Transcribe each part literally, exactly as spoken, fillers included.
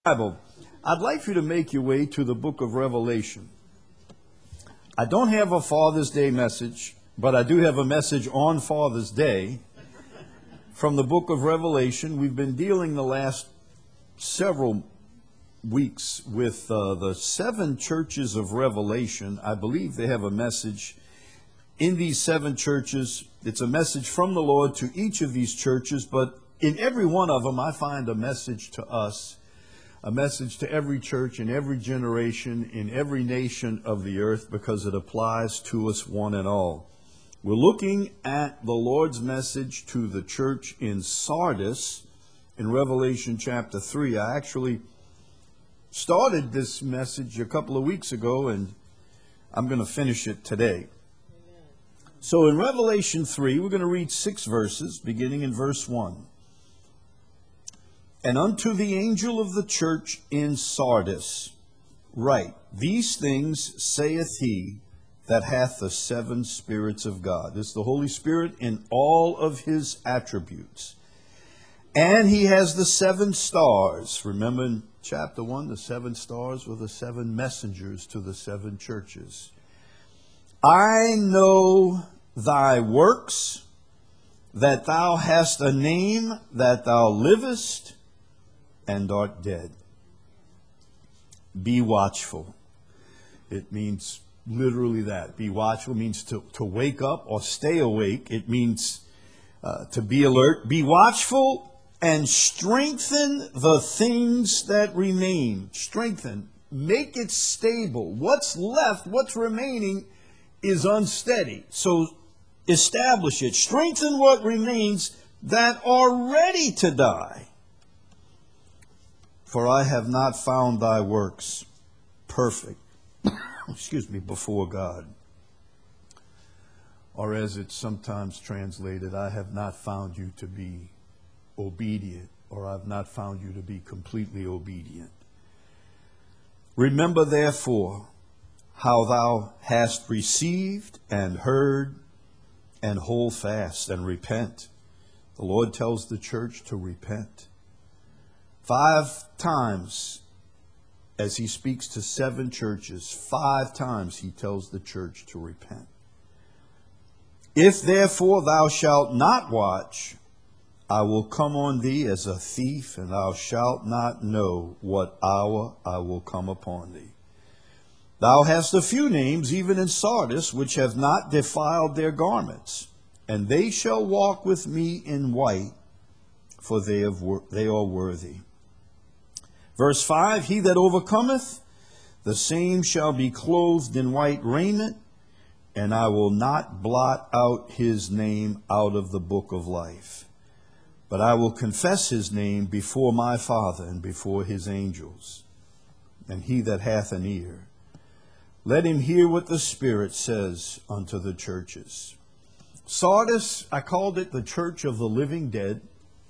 Bible, I'd like for you to make your way to the book of Revelation. I don't have a Father's Day message, but I do have a message on Father's Day from the book of Revelation. We've been dealing the last several weeks with uh, the seven churches of Revelation. I believe they have a message in these seven churches. It's a message from the Lord to each of these churches, but in every one of them I find a message to us. A message to every church in every generation, in every nation of the earth, because it applies to us one and all. We're looking at the Lord's message to the church in Sardis in Revelation chapter three. I actually started this message a couple of weeks ago, and I'm going to finish it today. So in Revelation three, we're going to read six verses, beginning in verse one. And unto the angel of the church in Sardis write, These things saith he that hath the seven spirits of God. This is the Holy Spirit in all of his attributes. And he has the seven stars. Remember in chapter one, the seven stars were the seven messengers to the seven churches. I know thy works, that thou hast a name, that thou livest, and art dead. Be watchful. It means literally that. Be watchful means to, to wake up or stay awake. It means uh, to be alert. Be watchful and strengthen the things that remain. Strengthen. Make it stable. What's left, what's remaining is unsteady. So establish it. Strengthen what remains that are ready to die. For I have not found thy works perfect, excuse me, before God. Or as it's sometimes translated, I have not found you to be obedient, or I've not found you to be completely obedient. Remember therefore how thou hast received and heard, and hold fast and repent. The Lord tells the church to repent. Five times, as he speaks to seven churches, five times he tells the church to repent. If therefore thou shalt not watch, I will come on thee as a thief, and thou shalt not know what hour I will come upon thee. Thou hast a few names, even in Sardis, which have not defiled their garments, and they shall walk with me in white, for they, have, they are worthy. Verse five, He that overcometh, the same shall be clothed in white raiment, and I will not blot out his name out of the book of life. But I will confess his name before my Father and before his angels. And he that hath an ear, let him hear what the Spirit says unto the churches. Sardis, I called it the church of the living dead,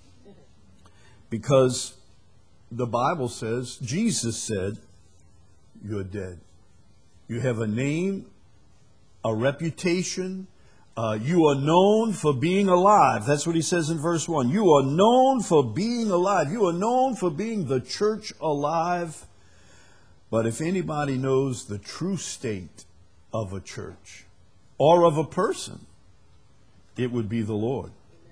because the Bible says, Jesus said, you're dead. You have a name, a reputation. Uh, you are known for being alive. That's what he says in verse one. You are known for being alive. You are known for being the church alive. But if anybody knows the true state of a church or of a person, it would be the Lord.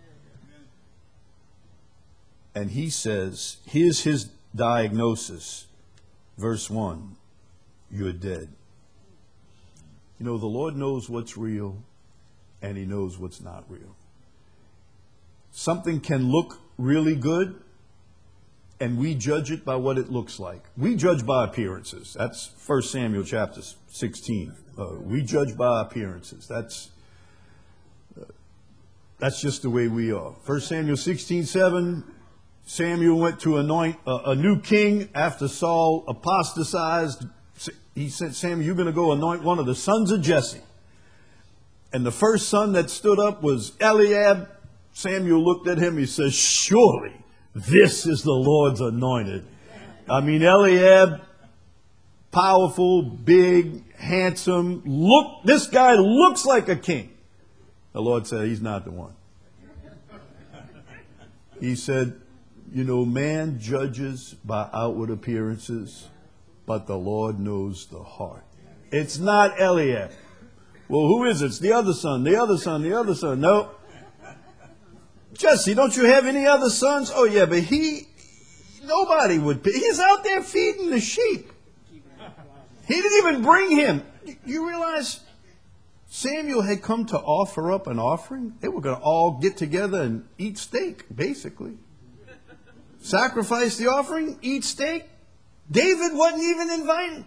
And he says, here's his diagnosis. Verse one, you're dead. You know, the Lord knows what's real, and he knows what's not real. Something can look really good, and we judge it by what it looks like. We judge by appearances. That's First Samuel chapter sixteen. Uh, we judge by appearances. That's uh, that's just the way we are. First Samuel sixteen seven. Samuel went to anoint a, a new king after Saul apostatized. He said, Samuel, you're going to go anoint one of the sons of Jesse. And the first son that stood up was Eliab. Samuel looked at him. He says, surely this is the Lord's anointed. I mean, Eliab, powerful, big, handsome. Look, this guy looks like a king. The Lord said, he's not the one. He said, You know, man judges by outward appearances, but the Lord knows the heart. It's not Eliab. Well, who is it? It's the other son, the other son, the other son. No. Jesse, don't you have any other sons? Oh, yeah, but he, nobody would be. He's out there feeding the sheep. He didn't even bring him. You realize Samuel had come to offer up an offering? They were going to all get together and eat steak, basically. Sacrifice the offering, eat steak. David wasn't even invited.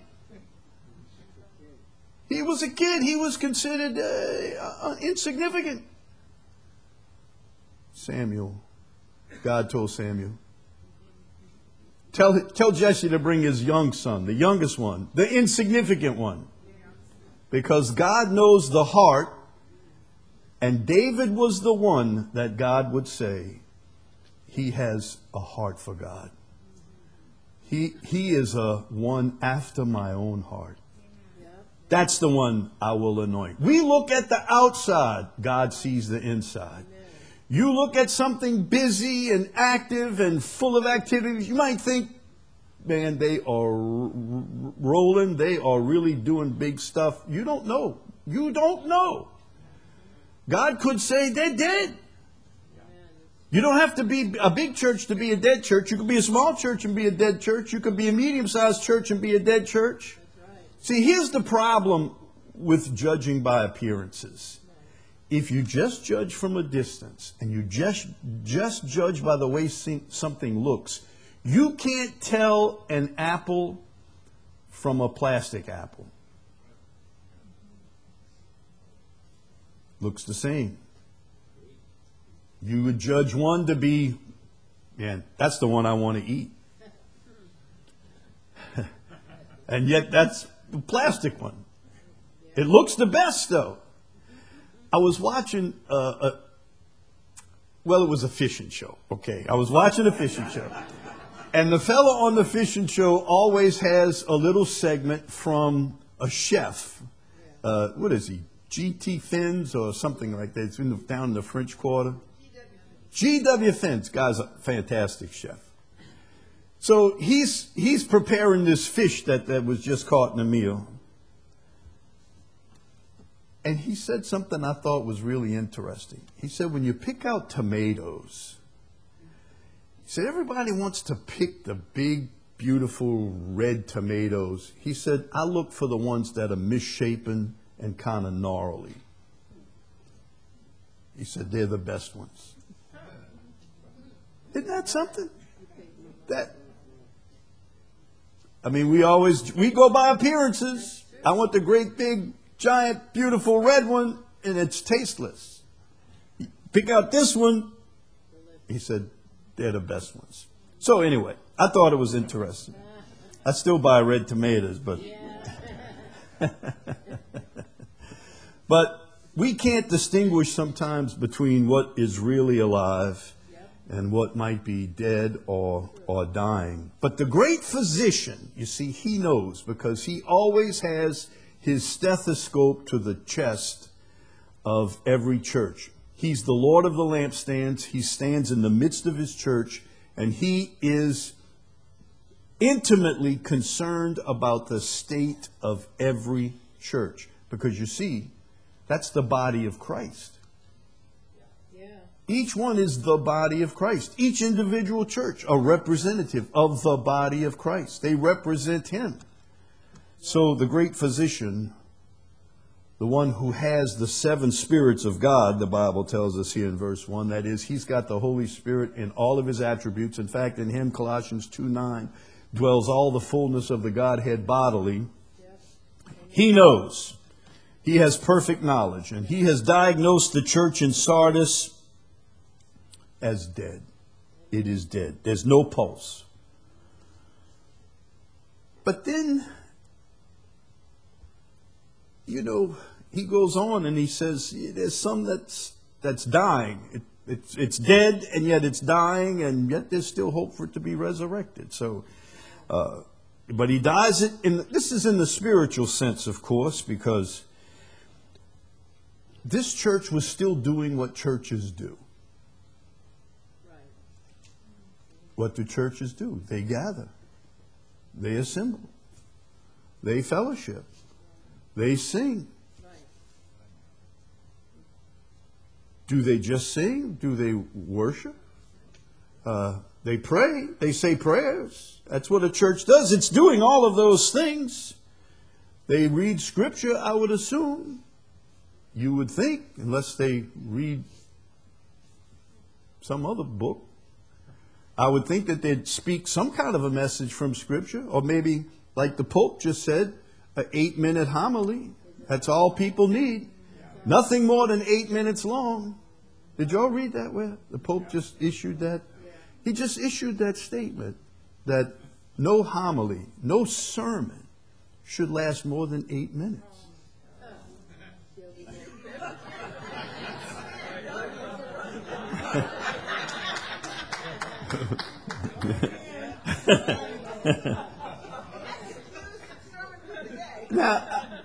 He was a kid. He was considered uh, insignificant. Samuel, God told Samuel, tell, tell Jesse to bring his young son, the youngest one, the insignificant one. Because God knows the heart, and David was the one that God would say, he has a heart for God. He, he is a one after my own heart. That's the one I will anoint. We look at the outside. God sees the inside. You look at something busy and active and full of activities. You might think, man, they are rolling. They are really doing big stuff. You don't know. You don't know. God could say they're dead. You don't have to be a big church to be a dead church. You could be a small church and be a dead church. You could be a medium-sized church and be a dead church. See, here's the problem with judging by appearances. If you just judge from a distance and you just, just judge by the way something looks, you can't tell an apple from a plastic apple. Looks the same. You would judge one to be, man, that's the one I want to eat. And yet that's the plastic one. It looks the best, though. I was watching, uh, a, well, it was a fishing show. Okay, I was watching a fishing show. And the fellow on the fishing show always has a little segment from a chef. Uh, what is he? G T Fins or something like that. It's in the, down in the French Quarter. G W Fins. Guy's a fantastic chef. So he's he's preparing this fish that, that was just caught in a meal. And he said something I thought was really interesting. He said, when you pick out tomatoes, he said, everybody wants to pick the big, beautiful red tomatoes. He said, I look for the ones that are misshapen and kind of gnarly. He said, they're the best ones. Isn't that something? That, I mean, we always, we go by appearances. I want the great big, giant, beautiful red one, and it's tasteless. Pick out this one. He said, they're the best ones. So anyway, I thought it was interesting. I still buy red tomatoes, but but we can't distinguish sometimes between what is really alive and what might be dead or or dying. But the great physician, you see, he knows, because he always has his stethoscope to the chest of every church. He's the Lord of the lampstands. He stands in the midst of his church, and he is intimately concerned about the state of every church. Because you see, that's the body of Christ. Yeah. Each one is the body of Christ. Each individual church, a representative of the body of Christ. They represent him. So the great physician, the one who has the seven spirits of God, the Bible tells us here in verse one, that is, he's got the Holy Spirit in all of his attributes. In fact, in him, Colossians two nine, dwells all the fullness of the Godhead bodily. He knows. He has perfect knowledge. And he has diagnosed the church in Sardis as dead. It is dead. There's no pulse. But then, you know, he goes on and he says, there's some that's that's dying. It, it's, it's dead, and yet it's dying, and yet there's still hope for it to be resurrected. So, uh, but he dies it in, this is in the spiritual sense, of course, because this church was still doing what churches do. Right. What do churches do? They gather. They assemble. They fellowship. They sing. Do they just sing? Do they worship? Uh, they pray. They say prayers. That's what a church does. It's doing all of those things. They read Scripture, I would assume. You would think, unless they read some other book. I would think that they'd speak some kind of a message from Scripture, or maybe, like the Pope just said, an eight-minute homily. That's all people need. Nothing more than eight minutes long. Did y'all read that where the Pope just issued that? He just issued that statement that no homily, no sermon should last more than eight minutes. Now,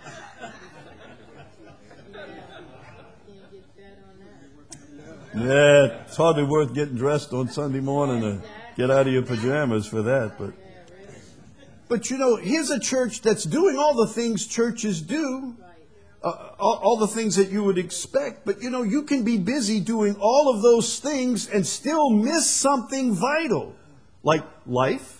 yeah, it's hardly worth getting dressed on Sunday morning to get out of your pajamas for that. But, but you know, here's a church that's doing all the things churches do, uh, all, all the things that you would expect. But, you know, you can be busy doing all of those things and still miss something vital, like life.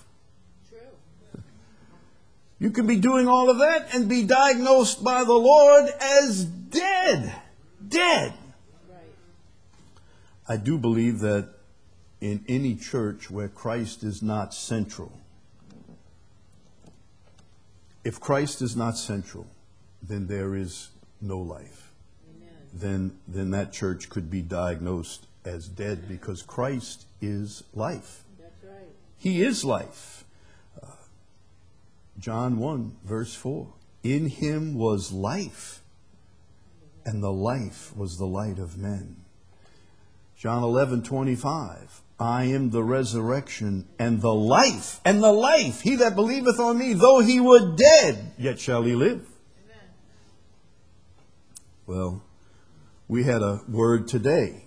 You can be doing all of that and be diagnosed by the Lord as dead. Dead. I do believe that in any church where Christ is not central, if Christ is not central, then there is no life. Amen. Then, then that church could be diagnosed as dead, because Christ is life. That's right. He is life. Uh, John one, verse four. In him was life, and the life was the light of men. John eleven, twenty-five. I am the resurrection and the life. And the life. He that believeth on me, though he were dead, yet shall he live. Amen. Well, we had a word today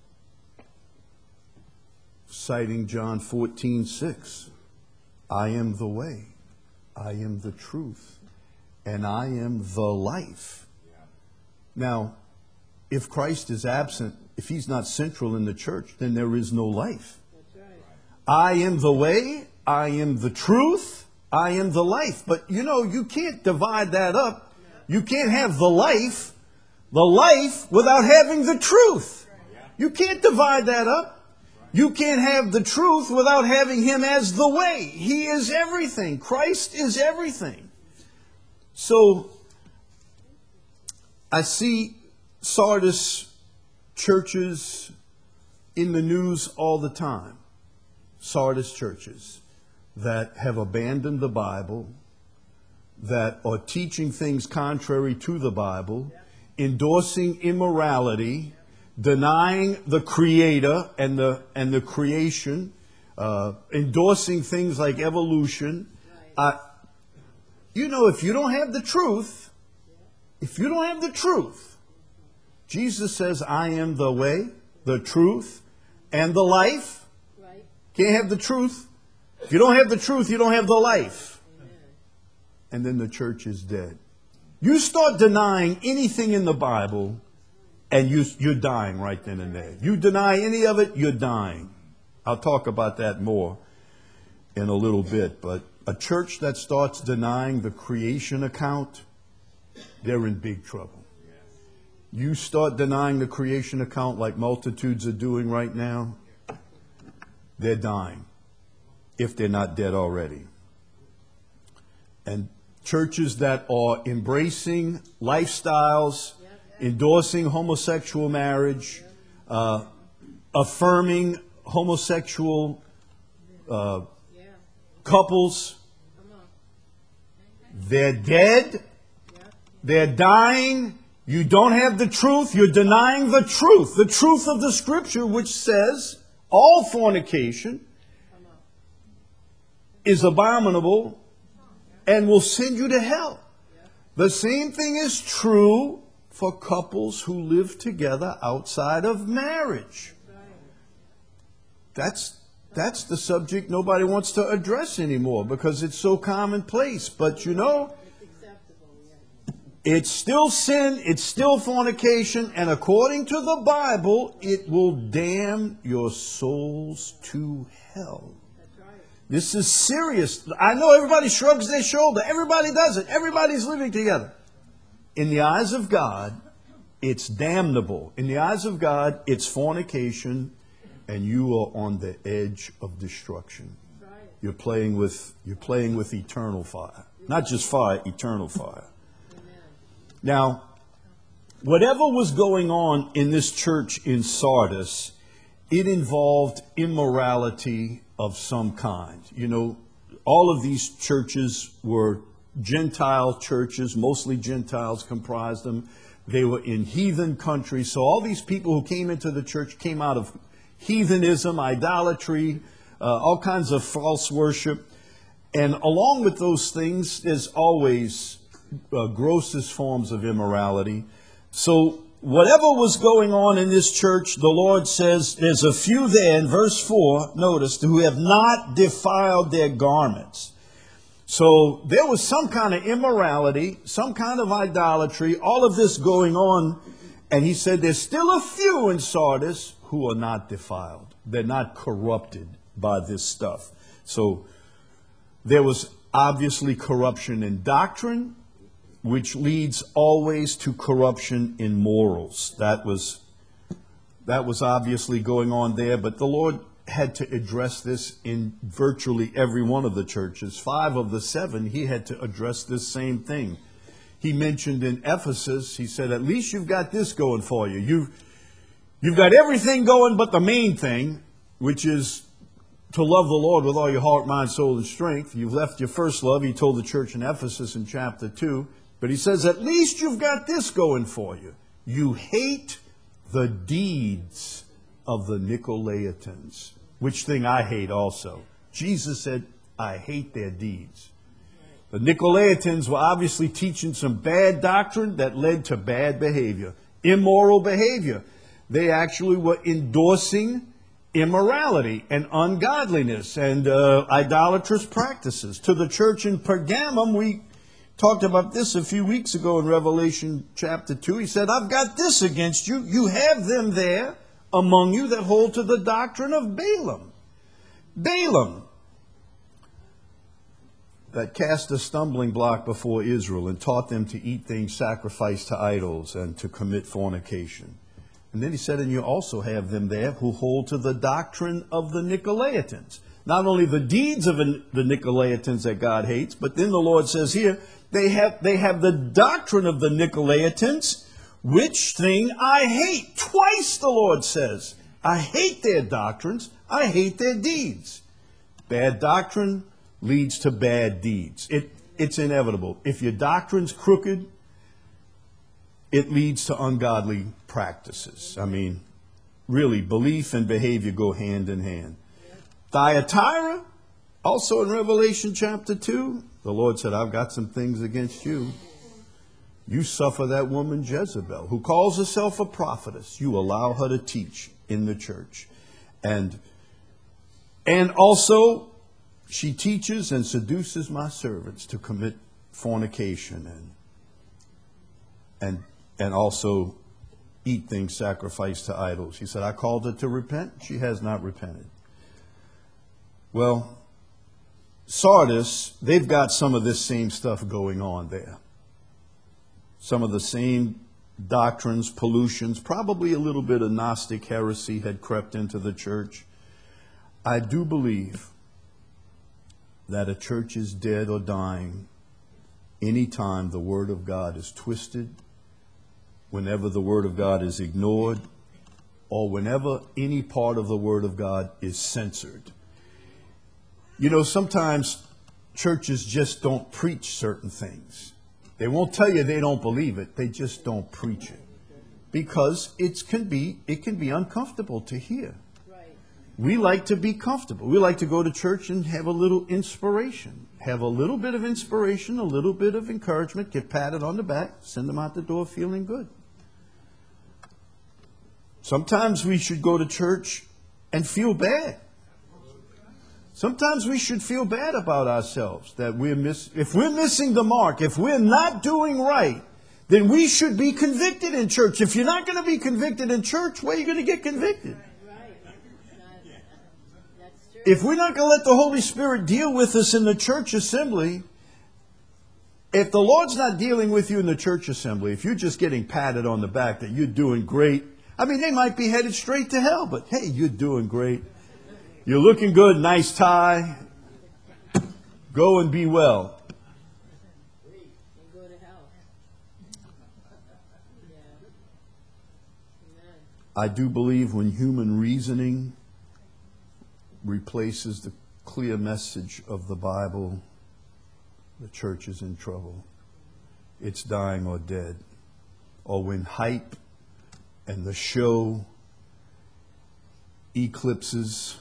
citing John fourteen, six. I am the way. I am the truth. And I am the life. Now, if Christ is absent, if he's not central in the church, then there is no life. That's right. I am the way, I am the truth, I am the life. But you know, you can't divide that up. You can't have the life, the life without having the truth. You can't divide that up. You can't have the truth without having him as the way. He is everything. Christ is everything. So I see Sardis churches in the news all the time. Sardis churches that have abandoned the Bible, that are teaching things contrary to the Bible, endorsing immorality, denying the Creator and the and the creation, uh, endorsing things like evolution. Uh, you know, if you don't have the truth, if you don't have the truth, Jesus says, I am the way, the truth, and the life. Right. Can't have the truth. If you don't have the truth, you don't have the life. Amen. And then the church is dead. You start denying anything in the Bible, and you, you're dying right then and there. You deny any of it, you're dying. I'll talk about that more in a little bit. But a church that starts denying the creation account, they're in big trouble. You start denying the creation account like multitudes are doing right now, they're dying, if they're not dead already. And churches that are embracing lifestyles, endorsing homosexual marriage, uh, affirming homosexual uh, couples, they're dead, they're dying. You don't have the truth. You're denying the truth. The truth of the Scripture, which says all fornication is abominable and will send you to hell. The same thing is true for couples who live together outside of marriage. That's that's the subject nobody wants to address anymore because it's so commonplace. But you know, it's still sin, it's still fornication, and according to the Bible, it will damn your souls to hell. This is serious. I know everybody shrugs their shoulder. Everybody does it. Everybody's living together. In the eyes of God, it's damnable. In the eyes of God, it's fornication, and you are on the edge of destruction. You're playing with, you're playing with eternal fire. Not just fire, eternal fire. Now, whatever was going on in this church in Sardis, it involved immorality of some kind. You know, all of these churches were Gentile churches, mostly Gentiles comprised them. They were in heathen countries. So all these people who came into the church came out of heathenism, idolatry, uh, all kinds of false worship. And along with those things, there's always uh, grossest forms of immorality. So whatever was going on in this church, the Lord says there's a few there in verse four, notice, who have not defiled their garments. So there was some kind of immorality, some kind of idolatry, all of this going on. And he said there's still a few in Sardis who are not defiled. They're not corrupted by this stuff. So there was obviously corruption in doctrine, which leads always to corruption in morals. That was, that was obviously going on there, but the Lord had to address this in virtually every one of the churches. Five of the seven, he had to address this same thing. He mentioned in Ephesus, he said, at least you've got this going for you. You've, you've got everything going but the main thing, which is to love the Lord with all your heart, mind, soul, and strength. You've left your first love, he told the church in Ephesus in chapter two. But he says, at least you've got this going for you. You hate the deeds of the Nicolaitans, which thing I hate also. Jesus said, I hate their deeds. The Nicolaitans were obviously teaching some bad doctrine that led to bad behavior, immoral behavior. They actually were endorsing immorality and ungodliness and uh, idolatrous practices. To the church in Pergamum, we talked about this a few weeks ago in Revelation chapter two. He said, I've got this against you. You have them there among you that hold to the doctrine of Balaam. Balaam, that cast a stumbling block before Israel and taught them to eat things sacrificed to idols and to commit fornication. And then he said, and you also have them there who hold to the doctrine of the Nicolaitans. Not only the deeds of the Nicolaitans that God hates, but then the Lord says here, they have, they have the doctrine of the Nicolaitans, which thing I hate. Twice the Lord says, I hate their doctrines, I hate their deeds. Bad doctrine leads to bad deeds. It, it's inevitable. If your doctrine's crooked, it leads to ungodly practices. I mean, really, belief and behavior go hand in hand. Thyatira, also in Revelation chapter two, the Lord said, I've got some things against you. You suffer that woman Jezebel, who calls herself a prophetess. You allow her to teach in the church. And, and also, she teaches and seduces my servants to commit fornication and, and, and also eat things sacrificed to idols. He said, I called her to repent. She has not repented. Well, Sardis, they've got some of this same stuff going on there. Some of the same doctrines, pollutions, probably a little bit of Gnostic heresy had crept into the church. I do believe that a church is dead or dying anytime the Word of God is twisted, whenever the Word of God is ignored, or whenever any part of the Word of God is censored. You know, sometimes churches just don't preach certain things. They won't tell you they don't believe it. They just don't preach it. Because it can be, it can be uncomfortable to hear. We like to be comfortable. We like to go to church and have a little inspiration. Have a little bit of inspiration, a little bit of encouragement, get patted on the back, send them out the door feeling good. Sometimes we should go to church and feel bad. Sometimes we should feel bad about ourselves that we're miss. If we're missing the mark, if we're not doing right, then we should be convicted in church. If you're not going to be convicted in church, where are you going to get convicted? If we're not going to let the Holy Spirit deal with us in the church assembly, if the Lord's not dealing with you in the church assembly, if you're just getting patted on the back that you're doing great, I mean, they might be headed straight to hell, but hey, you're doing great. You're looking good, nice tie. Go and be well. I do believe when human reasoning replaces the clear message of the Bible, the church is in trouble. It's dying or dead. Or when hype and the show eclipses,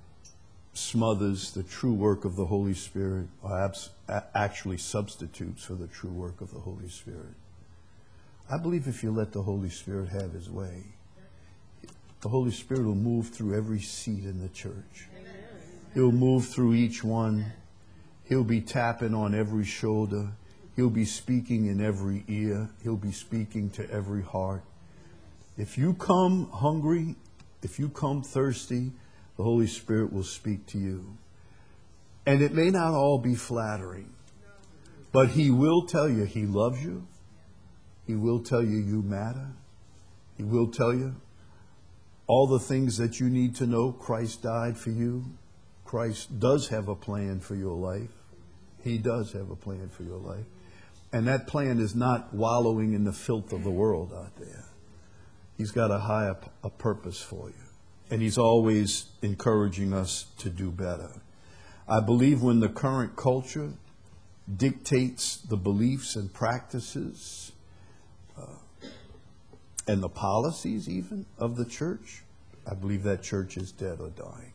smothers the true work of the Holy Spirit, or abs- actually substitutes for the true work of the Holy Spirit. I believe if you let the Holy Spirit have his way, the Holy Spirit will move through every seat in the church. He'll move through each one. He'll be tapping on every shoulder. He'll be speaking in every ear. He'll be speaking to every heart. If you come hungry, if you come thirsty, the Holy Spirit will speak to you. And it may not all be flattering, but he will tell you he loves you. He will tell you you matter. He will tell you all the things that you need to know. Christ died for you. Christ does have a plan for your life. He does have a plan for your life. And that plan is not wallowing in the filth of the world out there. He's got a higher a purpose for you. And he's always encouraging us to do better. I believe when the current culture dictates the beliefs and practices uh, and the policies even of the church, I believe that church is dead or dying.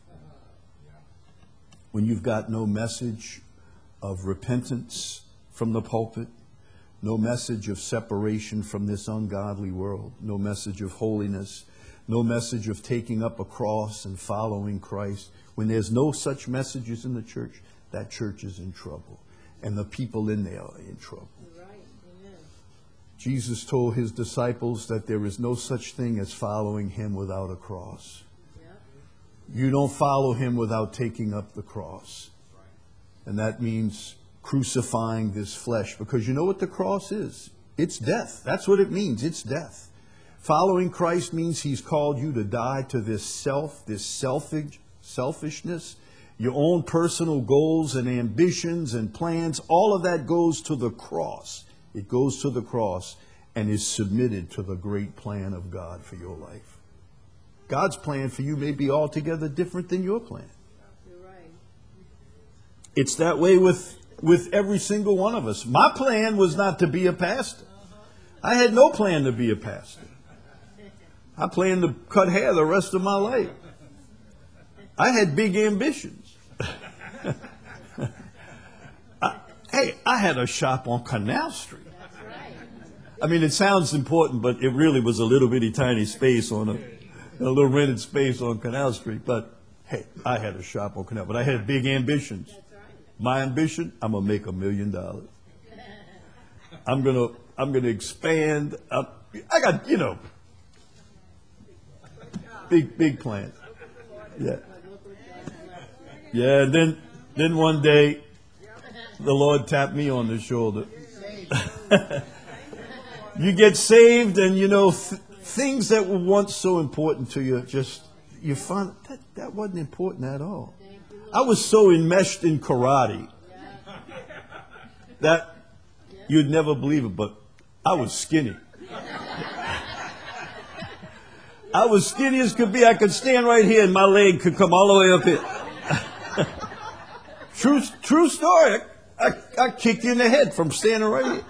When you've got no message of repentance from the pulpit, no message of separation from this ungodly world, no message of holiness, no message of taking up a cross and following Christ. When there's no such messages in the church, that church is in trouble. And the people in there are in trouble. Right. Amen. Jesus told his disciples that there is no such thing as following him without a cross. Yep. You don't follow him without taking up the cross. And that means crucifying this flesh. Because you know what the cross is? It's death. That's what it means. It's death. Following Christ means he's called you to die to this self, this selfish, selfishness, your own personal goals and ambitions and plans. All of that goes to the cross. It goes to the cross and is submitted to the great plan of God for your life. God's plan for you may be altogether different than your plan. You're right. It's that way with, with every single one of us. My plan was not to be a pastor. I had no plan to be a pastor. I planned to cut hair the rest of my life. I had big ambitions. I, hey, I had a shop on Canal Street. That's right. I mean, it sounds important, but it really was a little bitty tiny space on a, a little rented space on Canal Street. But hey, I had a shop on Canal, but I had big ambitions. That's right. My ambition, I'm gonna make a million dollars. I'm gonna, I'm gonna expand. Up. I got, you know. Big, big plan. Yeah. Yeah, then then one day, the Lord tapped me on the shoulder. You get saved and, you know, th- things that were once so important to you, just, you find that, that wasn't important at all. I was so enmeshed in karate that you'd never believe it, but I was skinny. I was skinny as could be. I could stand right here and my leg could come all the way up here. True, true story. I, I kicked you in the head from standing right here.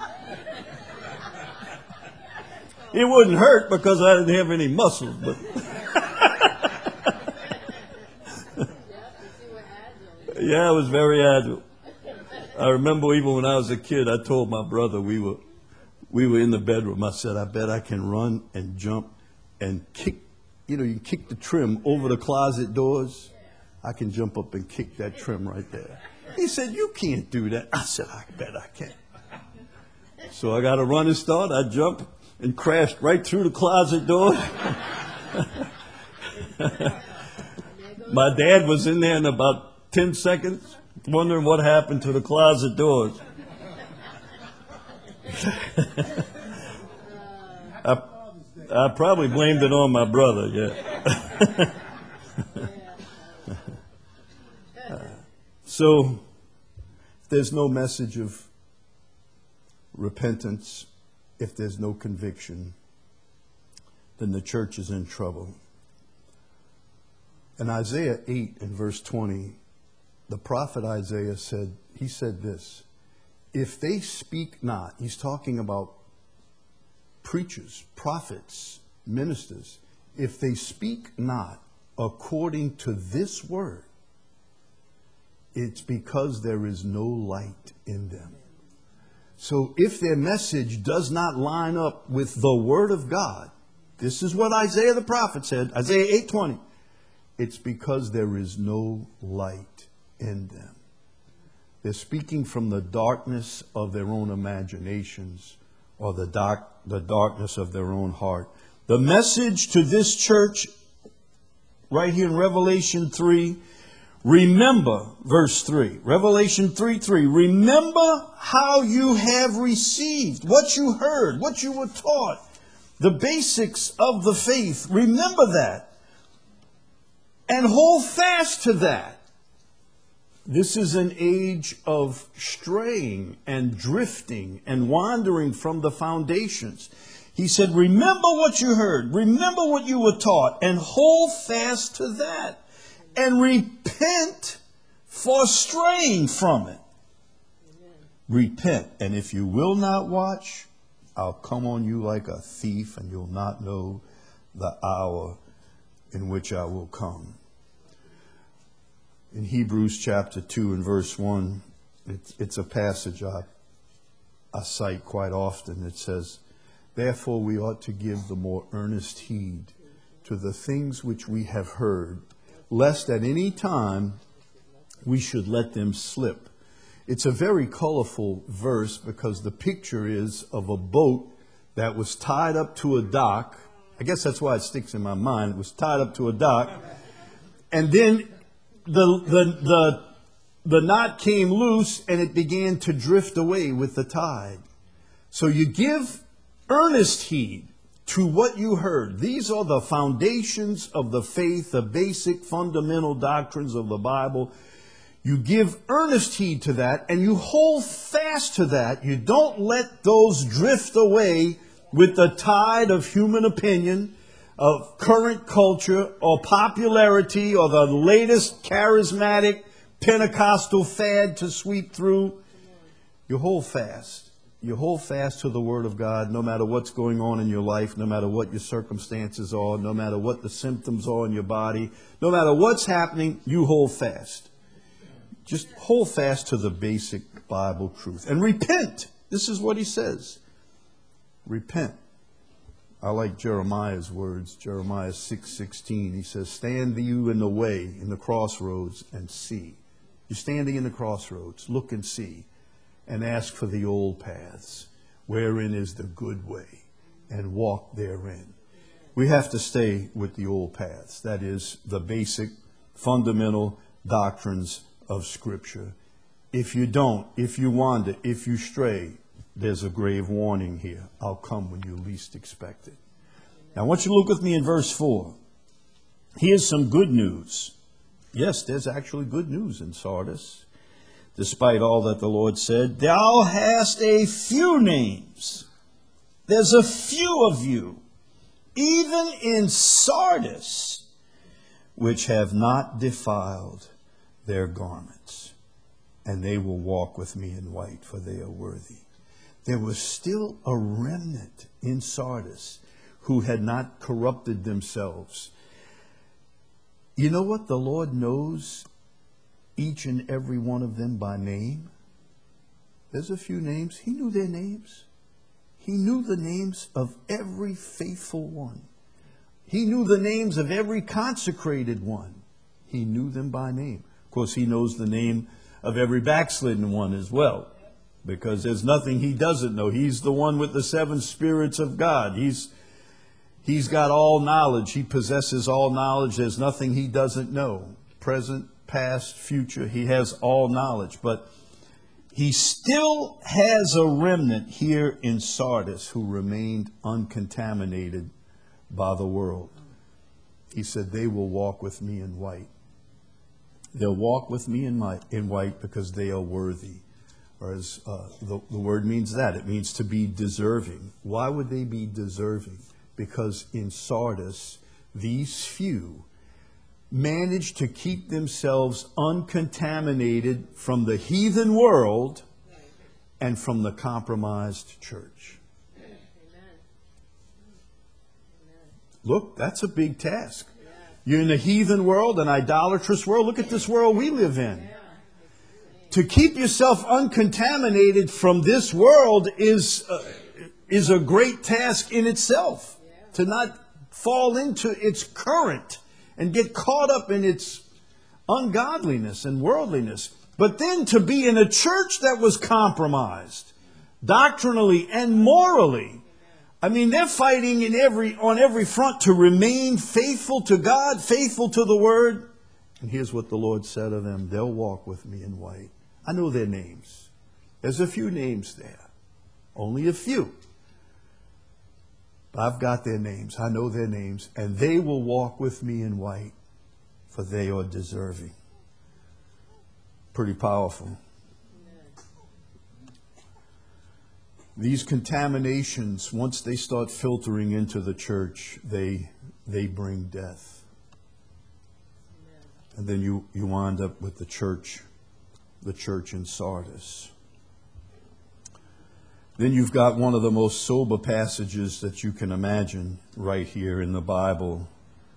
It wouldn't hurt because I didn't have any muscles, but yeah, I was very agile. I remember even when I was a kid, I told my brother we were we were in the bedroom. I said, I bet I can run and jump and kick, you know, you kick the trim over the closet doors. I can jump up and kick that trim right there. He said, you can't do that. I said, I bet I can. So I got a running start. I jumped and crashed right through the closet door. My dad was in there in about ten seconds, wondering what happened to the closet doors. I, I probably blamed it on my brother, yeah. So, if there's no message of repentance, if there's no conviction, then the church is in trouble. In Isaiah eight and verse twenty, the prophet Isaiah said, he said this, if they speak not, he's talking about preachers, prophets, ministers, if they speak not according to this word, it's because there is no light in them. So if their message does not line up with the word of God, this is what Isaiah the prophet said, Isaiah eight twenty, it's because there is no light in them. They're speaking from the darkness of their own imaginations or the dark, the darkness of their own heart. The message to this church right here in Revelation three, remember, verse three, Revelation three three, remember how you have received, what you heard, what you were taught, the basics of the faith. Remember that and hold fast to that. This is an age of straying and drifting and wandering from the foundations. He said, remember what you heard, remember what you were taught, and hold fast to that. And repent for straying from it. Amen. Repent. And if you will not watch, I'll come on you like a thief, and you'll not know the hour in which I will come. In Hebrews chapter two and verse one, it's, it's a passage I, I cite quite often. It says, therefore we ought to give the more earnest heed to the things which we have heard, lest at any time we should let them slip. It's a very colorful verse because the picture is of a boat that was tied up to a dock. I guess that's why it sticks in my mind. It was tied up to a dock. And then the, the, the, the knot came loose and it began to drift away with the tide. So you give earnest heed to what you heard. These are the foundations of the faith, the basic fundamental doctrines of the Bible. You give earnest heed to that and you hold fast to that. You don't let those drift away with the tide of human opinion, of current culture or popularity or the latest charismatic Pentecostal fad to sweep through. You hold fast. You hold fast to the Word of God no matter what's going on in your life, no matter what your circumstances are, no matter what the symptoms are in your body, no matter what's happening, you hold fast. Just hold fast to the basic Bible truth. And repent. This is what he says. Repent. I like Jeremiah's words, Jeremiah six sixteen. He says, stand you in the way, in the crossroads, and see. You're standing in the crossroads. Look and see. And ask for the old paths, wherein is the good way, and walk therein. We have to stay with the old paths. That is the basic, fundamental doctrines of Scripture. If you don't, if you wander, if you stray, there's a grave warning here. I'll come when you least expect it. Now, I want you to look with me in verse four. Here's some good news. Yes, there's actually good news in Sardis. Despite all that the Lord said, thou hast a few names. There's a few of you, even in Sardis, which have not defiled their garments, and they will walk with me in white, for they are worthy. There was still a remnant in Sardis who had not corrupted themselves. You know what? The Lord knows each and every one of them by name. There's a few names. He knew their names. He knew the names of every faithful one. He knew the names of every consecrated one. He knew them by name. Of course, he knows the name of every backslidden one as well, because there's nothing he doesn't know. He's the one with the seven spirits of God. He's He's got all knowledge. He possesses all knowledge. There's nothing he doesn't know. Present, past, future. He has all knowledge. But he still has a remnant here in Sardis who remained uncontaminated by the world. He said, they will walk with me in white. They'll walk with me in, my, in white because they are worthy. Or as uh, the, the word means that. It means to be deserving. Why would they be deserving? Because in Sardis, these few managed to keep themselves uncontaminated from the heathen world and from the compromised church. Amen. Look, that's a big task. You're in a heathen world, an idolatrous world. Look at this world we live in. To keep yourself uncontaminated from this world is, uh, is a great task in itself. To not fall into its current and get caught up in its ungodliness and worldliness. But then to be in a church that was compromised doctrinally and morally. I mean, they're fighting in every on every front to remain faithful to God, faithful to the Word. And here's what the Lord said of them. They'll walk with me in white. I know their names. There's a few names there. Only a few. I've got their names. I know their names. And they will walk with me in white, for they are deserving. Pretty powerful. These contaminations, once they start filtering into the church, they they bring death. And then you, you wind up with the church, the church in Sardis. Then you've got one of the most sober passages that you can imagine right here in the Bible.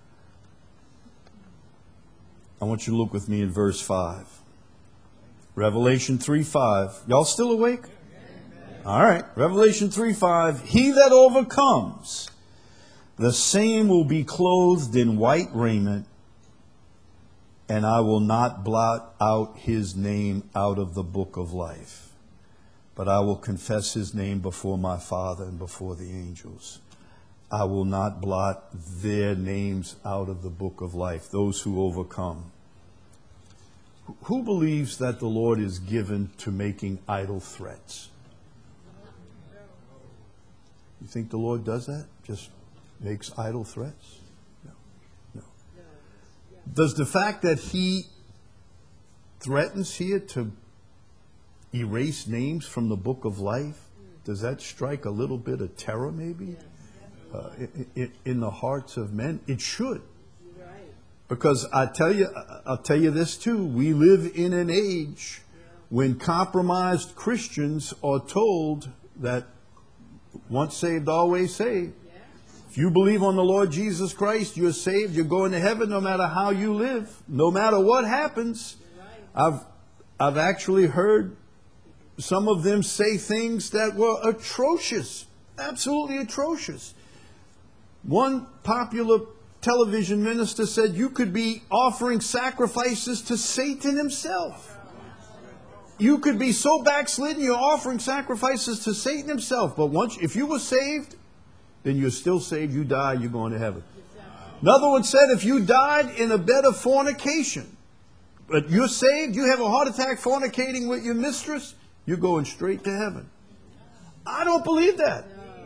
I want you to look with me in verse five. Revelation three five. Y'all still awake? All right. Revelation three five. He that overcomes, the same will be clothed in white raiment, and I will not blot out his name out of the book of life. But I will confess his name before my Father and before the angels. I will not blot their names out of the book of life, those who overcome. Who believes that the Lord is given to making idle threats? You think the Lord does that? Just makes idle threats? No. No. Does the fact that he threatens here to erase names from the book of life, does that strike a little bit of terror maybe uh, in, in the hearts of men? It should. Because I tell you, I'll tell you this too, we live in an age when compromised Christians are told that once saved, always saved. If you believe on the Lord Jesus Christ, you're saved, you're going to heaven no matter how you live, no matter what happens. I've, I've actually heard some of them say things that were atrocious, absolutely atrocious. One popular television minister said you could be offering sacrifices to Satan himself. You could be so backslidden you're offering sacrifices to Satan himself. But once, if you were saved, then you're still saved. You die, you're going to heaven. Another one said if you died in a bed of fornication, but you're saved, you have a heart attack fornicating with your mistress, you're going straight to heaven. I don't believe that.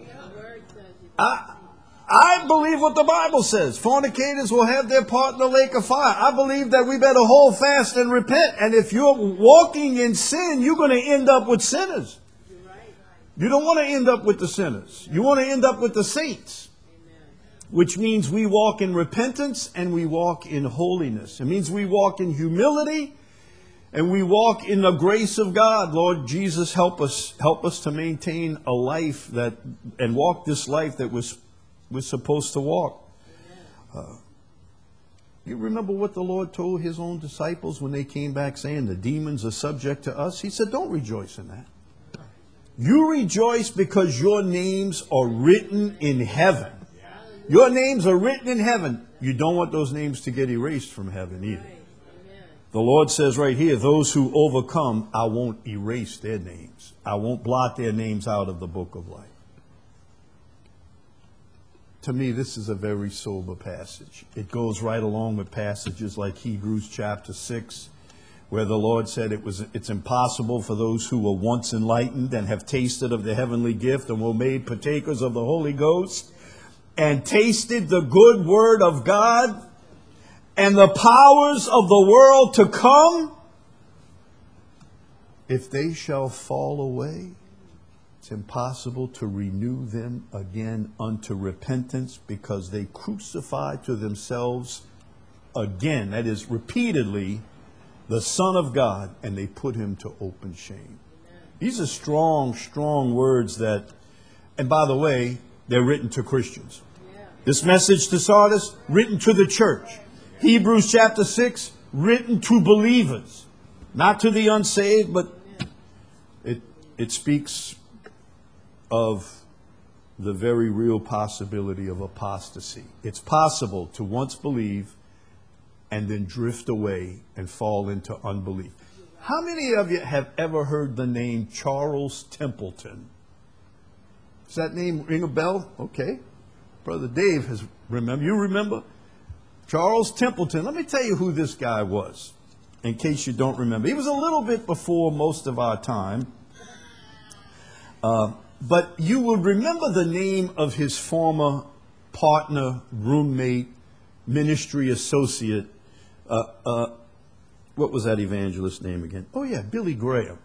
I, I believe what the Bible says. Fornicators will have their part in the lake of fire. I believe that we better hold fast and repent. And if you're walking in sin, you're going to end up with sinners. You don't want to end up with the sinners. You want to end up with the saints. Which means we walk in repentance and we walk in holiness. It means we walk in humility and we walk in the grace of God. Lord Jesus, help us, help us to maintain a life that, and walk this life that was we're supposed to walk. Uh, you remember what the Lord told his own disciples when they came back saying the demons are subject to us? He said, don't rejoice in that. You rejoice because your names are written in heaven. Your names are written in heaven. You don't want those names to get erased from heaven either. The Lord says right here, those who overcome, I won't erase their names. I won't blot their names out of the book of life. To me, this is a very sober passage. It goes right along with passages like Hebrews chapter six, where the Lord said it was it's impossible for those who were once enlightened and have tasted of the heavenly gift and were made partakers of the Holy Ghost and tasted the good word of God and the powers of the world to come, if they shall fall away, it's impossible to renew them again unto repentance, because they crucify to themselves again, that is repeatedly, the Son of God, and they put him to open shame. These are strong, strong words that, and by the way, they're written to Christians. This message to Sardis, written to the church. Hebrews chapter six, written to believers, not to the unsaved, but it it speaks of the very real possibility of apostasy. It's possible to once believe and then drift away and fall into unbelief. How many of you have ever heard the name Charles Templeton? Does that name ring a bell? Okay. Brother Dave has remember. You remember? Charles Templeton. Let me tell you who this guy was, in case you don't remember. He was a little bit before most of our time. Uh, but you will remember the name of his former partner, roommate, ministry associate. Uh, uh, what was that evangelist's name again? Oh, yeah, Billy Graham.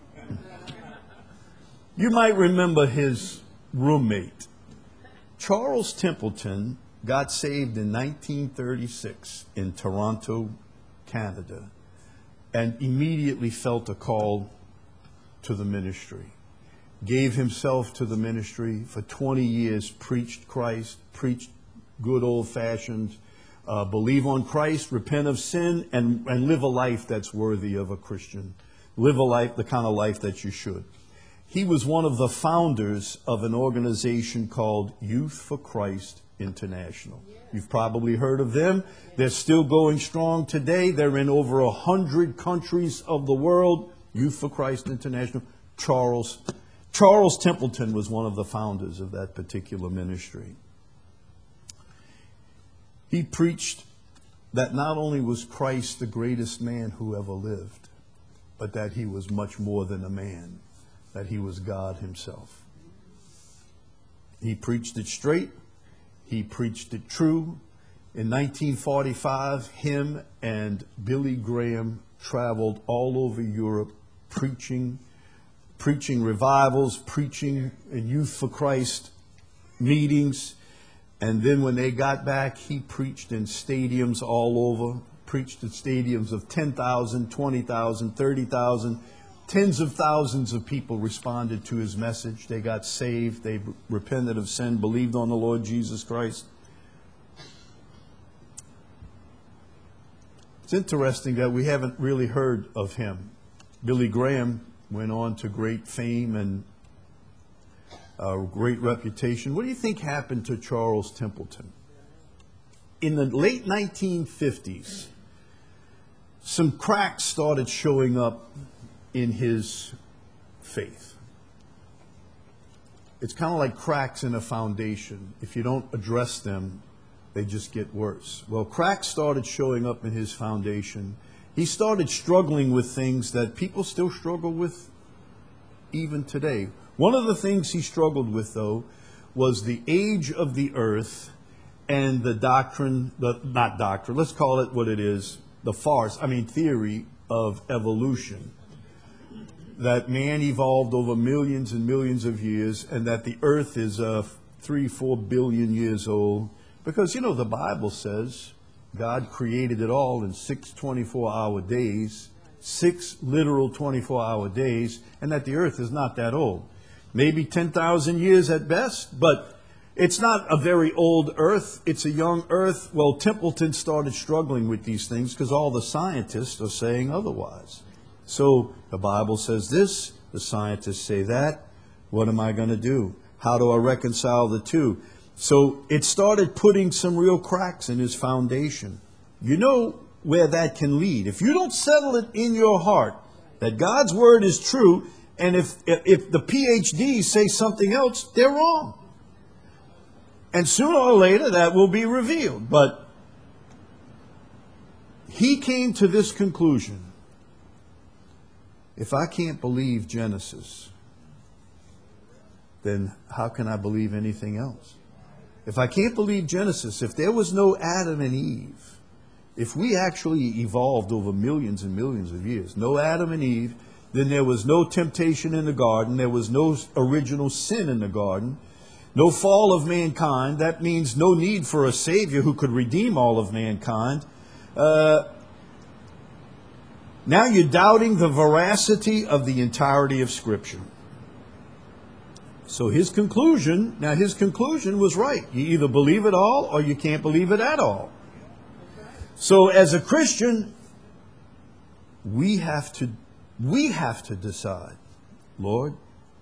You might remember his roommate. Charles Templeton got saved in nineteen thirty-six in Toronto, Canada, and immediately felt a call to the ministry. Gave himself to the ministry for twenty years, preached Christ, preached good old-fashioned, uh, believe on Christ, repent of sin, and, and live a life that's worthy of a Christian. Live a life, the kind of life that you should. He was one of the founders of an organization called Youth for Christ International. You've probably heard of them. They're still going strong today. They're in over a hundred countries of the world. Youth for Christ International. Charles Charles Templeton was one of the founders of that particular ministry. He preached that not only was Christ the greatest man who ever lived, but that he was much more than a man, that he was God himself. He preached it straight. He preached it true. In nineteen forty-five, him and Billy Graham traveled all over Europe preaching preaching revivals, preaching in Youth for Christ meetings. And then when they got back, he preached in stadiums all over, preached in stadiums of ten thousand, twenty thousand, thirty thousand. Tens of thousands of people responded to his message. They got saved. They repented of sin, believed on the Lord Jesus Christ. It's interesting that we haven't really heard of him. Billy Graham went on to great fame and uh, great reputation. What do you think happened to Charles Templeton? In the late nineteen fifties, some cracks started showing up in his faith. It's kind of like cracks in a foundation. If you don't address them, they just get worse. Well, cracks started showing up in his foundation. He started struggling with things that people still struggle with even today. One of the things he struggled with, though, was the age of the earth and the doctrine, the, not doctrine, let's call it what it is, the farce, I mean theory of evolution. That man evolved over millions and millions of years, and that the earth is uh, three, four billion years old. Because, you know, the Bible says God created it all in six twenty-four hour days, six literal twenty-four hour days, and that the earth is not that old. Maybe ten thousand years at best, but it's not a very old earth. It's a young earth. Well, Templeton started struggling with these things because all the scientists are saying otherwise. So the Bible says this, the scientists say that. What am I going to do? How do I reconcile the two? So it started putting some real cracks in his foundation. You know where that can lead. If you don't settle it in your heart that God's word is true, and if, if the P H Ds say something else, they're wrong. And sooner or later that will be revealed. But he came to this conclusion. If I can't believe Genesis, then how can I believe anything else? If I can't believe Genesis, if there was no Adam and Eve, if we actually evolved over millions and millions of years, no Adam and Eve, then there was no temptation in the garden, there was no original sin in the garden, no fall of mankind. That means no need for a Savior who could redeem all of mankind. Uh, now you're doubting the veracity of the entirety of Scripture. So his conclusion, now his conclusion was right. You either believe it all or you can't believe it at all. So as a Christian, we have to, we have to decide, Lord,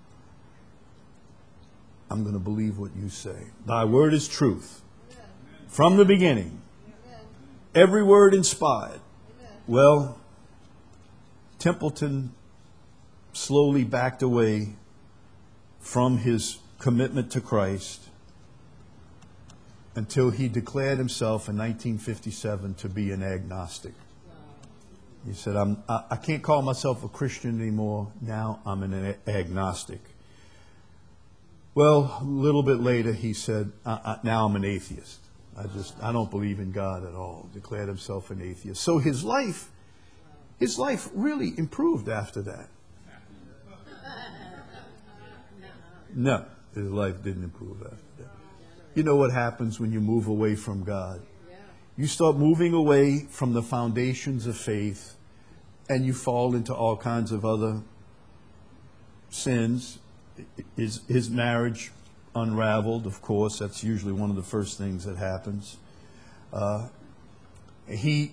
I'm going to believe what you say. Thy word is truth. From the beginning. Every word inspired. Well, Templeton slowly backed away from his commitment to Christ until he declared himself in nineteen fifty-seven to be an agnostic. He said, I'm, I, I can't call myself a Christian anymore. Now I'm an agnostic. Well, a little bit later he said, I, I, now I'm an atheist. I just, I don't believe in God at all. Declared himself an atheist. So his life, his life really improved after that. No, his life didn't improve after that. You know what happens when you move away from God? You start moving away from the foundations of faith, and you fall into all kinds of other sins. His, his marriage unraveled, of course. That's usually one of the first things that happens. Uh, he,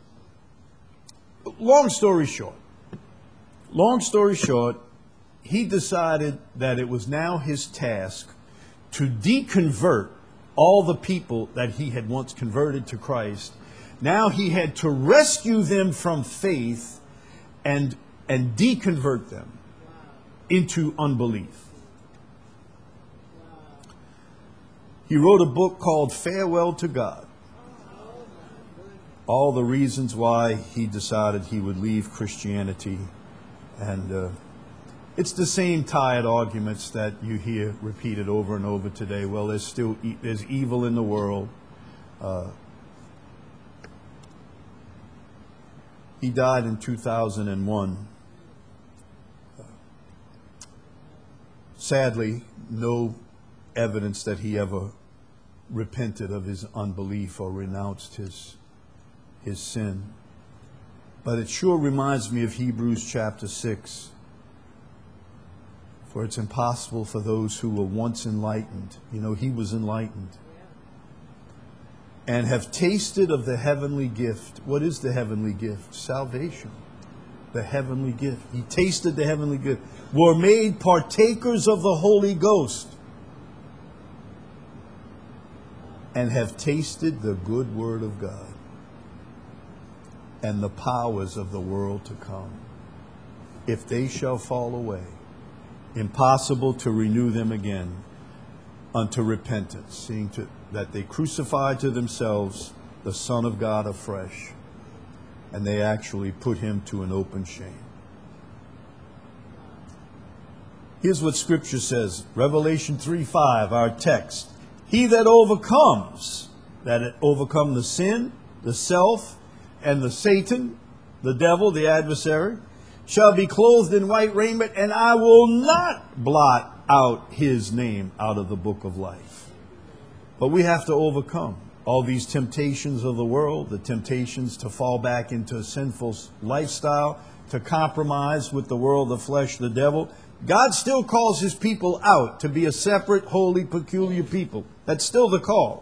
long story short, long story short, he decided that it was now his task to deconvert all the people that he had once converted to Christ. Now he had to rescue them from faith and, and deconvert them into unbelief. He wrote a book called Farewell to God. All the reasons why he decided he would leave Christianity. And uh, it's the same tired arguments that you hear repeated over and over today. Well, there's still e- there's evil in the world. Uh, he died in two thousand one. Uh, sadly, no evidence that he ever repented of his unbelief or renounced his his sin. But it sure reminds me of Hebrews chapter six. For it's impossible for those who were once enlightened. You know, he was enlightened. And have tasted of the heavenly gift. What is the heavenly gift? Salvation. The heavenly gift. He tasted the heavenly gift. Were made partakers of the Holy Ghost. And have tasted the good word of God. And the powers of the world to come. If they shall fall away, impossible to renew them again unto repentance, seeing to, that they crucified to themselves the Son of God afresh, and they actually put him to an open shame. Here's what Scripture says, Revelation three five, our text. He that overcomes, that it overcome the sin, the self, and the Satan, the devil, the adversary, shall be clothed in white raiment, and I will not blot out his name out of the book of life. But we have to overcome all these temptations of the world, the temptations to fall back into a sinful lifestyle, to compromise with the world, the flesh, the devil. God still calls his people out to be a separate, holy, peculiar people. That's still the call.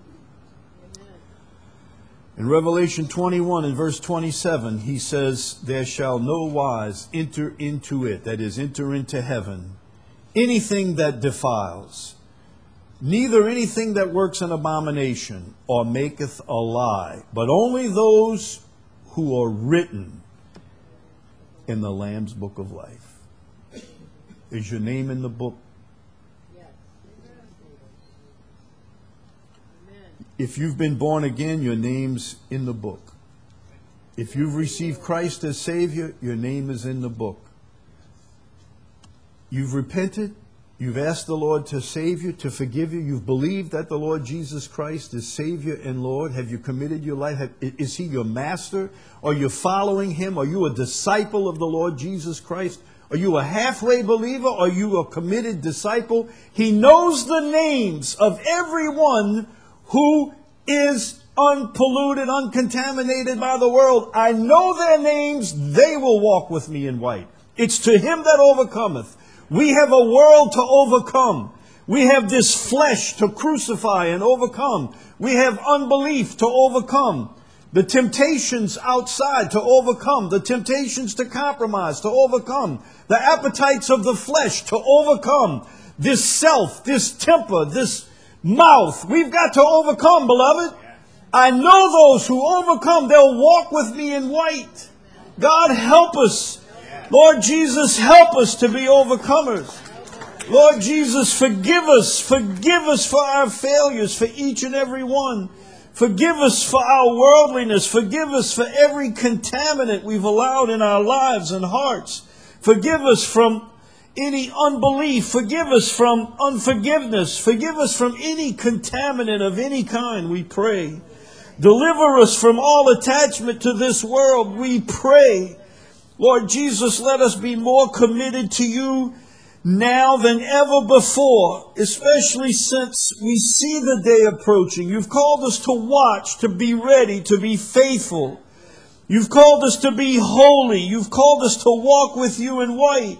In Revelation twenty-one and verse twenty-seven, he says, there shall no wise enter into it, that is, enter into heaven, anything that defiles, neither anything that works an abomination or maketh a lie, but only those who are written in the Lamb's book of life. Is your name in the book? If you've been born again, your name's in the book. If you've received Christ as Savior, your name is in the book. You've repented. You've asked the Lord to save you, to forgive you. You've believed that the Lord Jesus Christ is Savior and Lord. Have you committed your life? Have, is He your master? Are you following Him? Are you a disciple of the Lord Jesus Christ? Are you a halfway believer? Are you a committed disciple? He knows the names of everyone who is unpolluted, uncontaminated by the world. I know their names. They will walk with me in white. It's to him that overcometh. We have a world to overcome. We have this flesh to crucify and overcome. We have unbelief to overcome. The temptations outside to overcome. The temptations to compromise to overcome. The appetites of the flesh to overcome. This self, this temper, this mouth. We've got to overcome, beloved. I know those who overcome. They'll walk with me in white. God, help us. Lord Jesus, help us to be overcomers. Lord Jesus, forgive us. Forgive us for our failures, for each and every one. Forgive us for our worldliness. Forgive us for every contaminant we've allowed in our lives and hearts. Forgive us from any unbelief. Forgive us from unforgiveness. Forgive us from any contaminant of any kind, we pray. Deliver us from all attachment to this world, we pray. Lord Jesus, let us be more committed to you now than ever before, especially since we see the day approaching. You've called us to watch, to be ready, to be faithful. You've called us to be holy. You've called us to walk with you in white.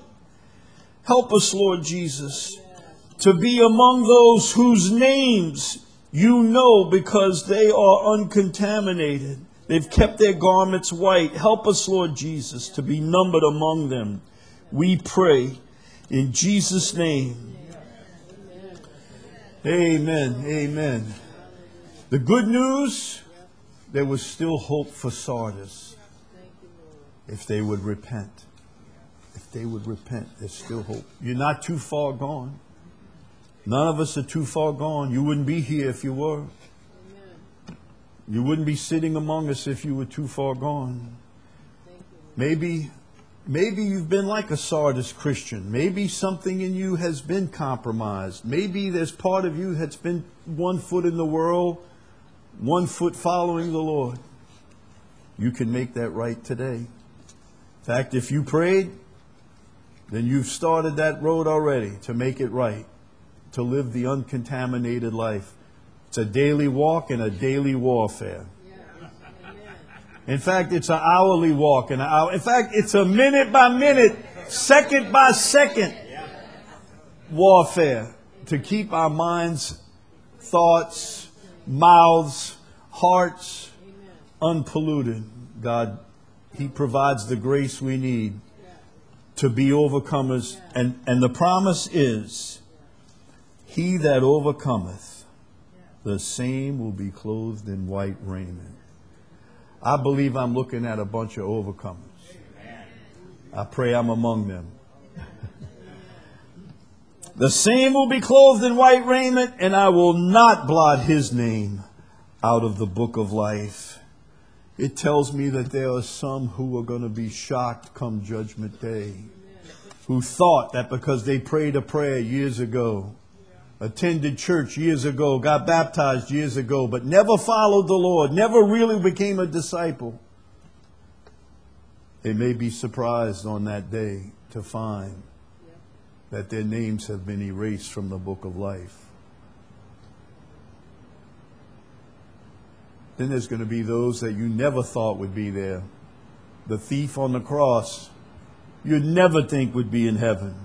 Help us, Lord Jesus, to be among those whose names you know because they are uncontaminated. They've kept their garments white. Help us, Lord Jesus, to be numbered among them. We pray in Jesus' name. Amen. Amen. The good news, there was still hope for Sardis if they would repent. If they would repent, there's still hope. You're not too far gone. None of us are too far gone. You wouldn't be here if you were. You wouldn't be sitting among us if you were too far gone. Maybe, maybe you've been like a Sardis Christian. Maybe something in you has been compromised. Maybe there's part of you that's been one foot in the world, one foot following the Lord. You can make that right today. In fact, if you prayed, then you've started that road already to make it right, to live the uncontaminated life. It's a daily walk and a daily warfare. In fact, it's an hourly walk and an hour. In fact, it's a minute by minute, second by second warfare to keep our minds, thoughts, mouths, hearts unpolluted. God, He provides the grace we need to be overcomers. And, and the promise is, he that overcometh, the same will be clothed in white raiment. I believe I'm looking at a bunch of overcomers. I pray I'm among them. The same will be clothed in white raiment, and I will not blot his name out of the book of life. It tells me that there are some who are going to be shocked come Judgment Day, who thought that because they prayed a prayer years ago, attended church years ago, got baptized years ago, but never followed the Lord, never really became a disciple. They may be surprised on that day to find that their names have been erased from the book of life. Then there's going to be those that you never thought would be there. The thief on the cross, you'd never think would be in heaven.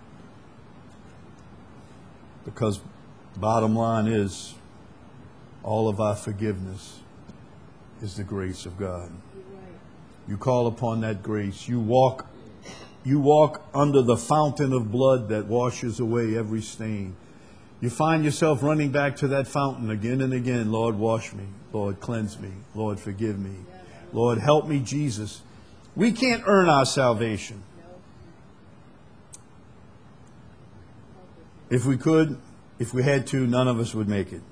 Because bottom line is, all of our forgiveness is the grace of God. You call upon that grace. You walk, you walk under the fountain of blood that washes away every stain. You find yourself running back to that fountain again and again. Lord, wash me. Lord, cleanse me. Lord, forgive me. Lord, help me, Jesus. We can't earn our salvation. If we could, if we had to, none of us would make it.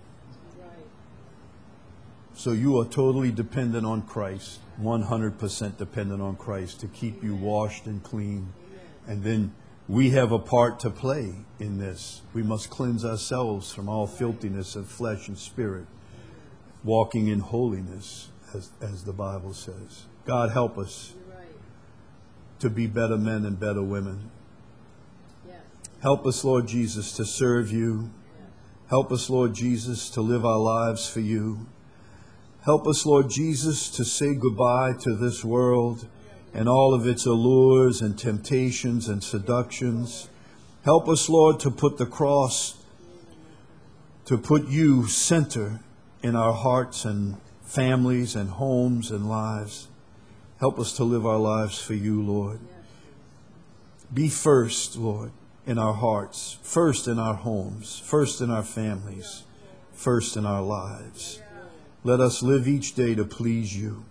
So you are totally dependent on Christ, one hundred percent dependent on Christ to keep you washed and clean. And then we have a part to play in this. We must cleanse ourselves from all filthiness of flesh and spirit, walking in holiness, as, as the Bible says. God, help us to be better men and better women. Help us, Lord Jesus, to serve you. Help us, Lord Jesus, to live our lives for you. Help us, Lord Jesus, to say goodbye to this world and all of its allures and temptations and seductions. Help us, Lord, to put the cross, to put you center in our hearts and families and homes and lives. Help us to live our lives for you, Lord. Be first, Lord, in our hearts, first in our homes, first in our families, first in our lives. Let us live each day to please you.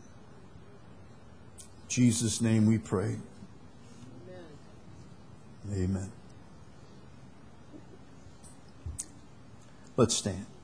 In Jesus' name we pray. Amen. Amen. Let's stand.